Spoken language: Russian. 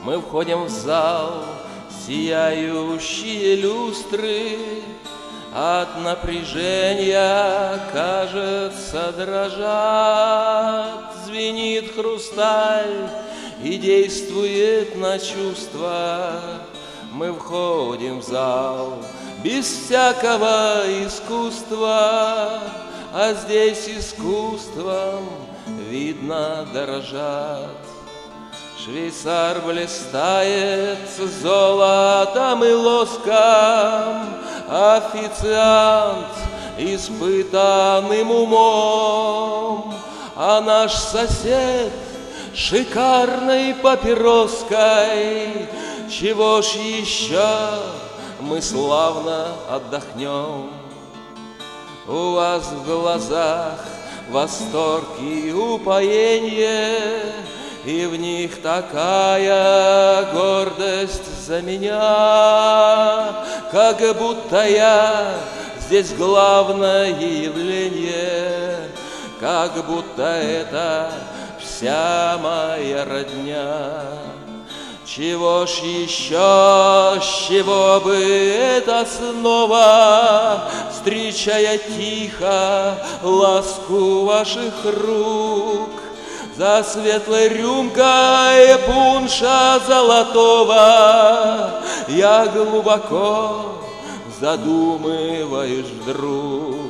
Мы входим в зал, сияющие люстры, от напряжения, кажется, дрожат. Звенит хрусталь и действует на чувства. Мы входим в зал без всякого искусства, а здесь искусством, видно, дорожат. Швейцар блистает золотом и лоском, официант испытанным умом, а наш сосед шикарной папироской. Чего ж еще мы славно отдохнем? У вас в глазах восторг и упоение, и в них такая гордость за меня, как будто я здесь главное явление, как будто это вся моя родня. Чего ж еще, с чего бы это снова, встречая тихо ласку ваших рук, за светлой рюмкой пунша золотого я глубоко задумываюсь вдруг.